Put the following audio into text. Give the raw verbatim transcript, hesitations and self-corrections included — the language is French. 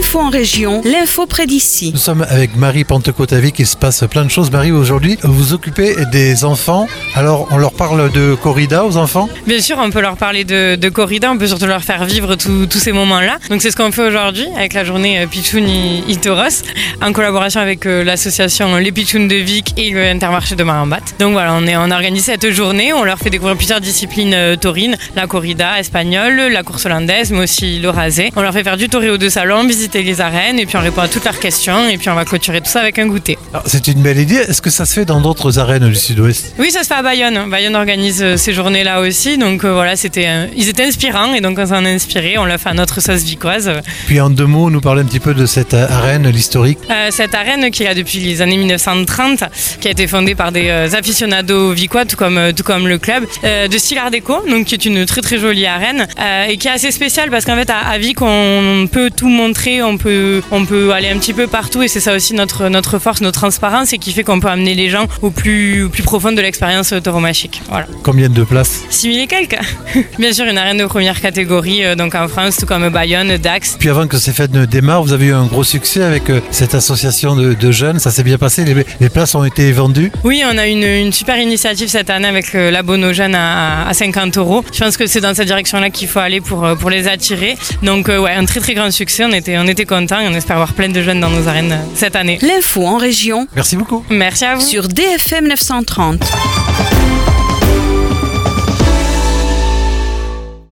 L'info en région, l'info près d'ici. Nous sommes avec Marie Pentecôte-Avic, il se passe plein de choses. Marie, aujourd'hui, vous vous occupez des enfants. Alors, on leur parle de corrida aux enfants ? Bien sûr, on peut leur parler de, de corrida, on peut surtout leur faire vivre tous ces moments-là. Donc c'est ce qu'on fait aujourd'hui avec la journée Pitchoun y Toros, en collaboration avec euh, l'association Les Pitchouns de Vic et le Intermarché de Marambat. Donc voilà, on, est, on organise cette journée, on leur fait découvrir plusieurs disciplines euh, taurines, la corrida espagnole, la course hollandaise, mais aussi le rasé. On leur fait faire du toréo de salon, visiter les arènes, et puis on répond à toutes leurs questions, et puis on va clôturer tout ça avec un goûter. Alors, c'est une belle idée. Est-ce que ça se fait dans d'autres arènes du Sud-Ouest ? Oui, ça se fait à Bayonne. Bayonne organise euh, ces journées-là aussi, donc euh, voilà, c'était, euh, ils étaient inspirants, et donc on s'en a inspiré, on l'a fait à notre sauce vicoise. Puis en deux mots, nous parler un petit peu de cette arène, l'historique. Euh, cette arène qui est là depuis les années dix-neuf cent trente, qui a été fondée par des euh, aficionados vicois, tout comme, euh, tout comme le club, euh, de style art déco, donc qui est une très très jolie arène, euh, et qui est assez spéciale parce qu'en fait à, à Vic on peut tout montrer, on peut, on peut aller un petit peu partout, et c'est ça aussi notre, notre force, notre transparence, et qui fait qu'on peut amener les gens au plus, au plus profond de l'expérience tauromachique. Voilà. Combien de places ? six mille et quelques. Bien sûr, une arène de première catégorie, euh, donc en France, tout comme Bayonne, Dax. Puis avant que ces fêtes ne démarrent, vous avez eu un gros succès avec euh, cette association de, de jeunes, ça s'est bien passé, les, les places ont été vendues ? Oui, on a une, une super initiative cette année avec euh, l'abonnement aux jeunes à, à cinquante euros. Je pense que c'est dans cette direction-là qu'il faut aller pour, pour les attirer. Donc euh, ouais, un très très grand succès, on était, on était contents et on espère avoir plein de jeunes dans nos arènes euh, cette année. L'info en région. Merci beaucoup. Merci à vous. Sur D F M neuf cent trente.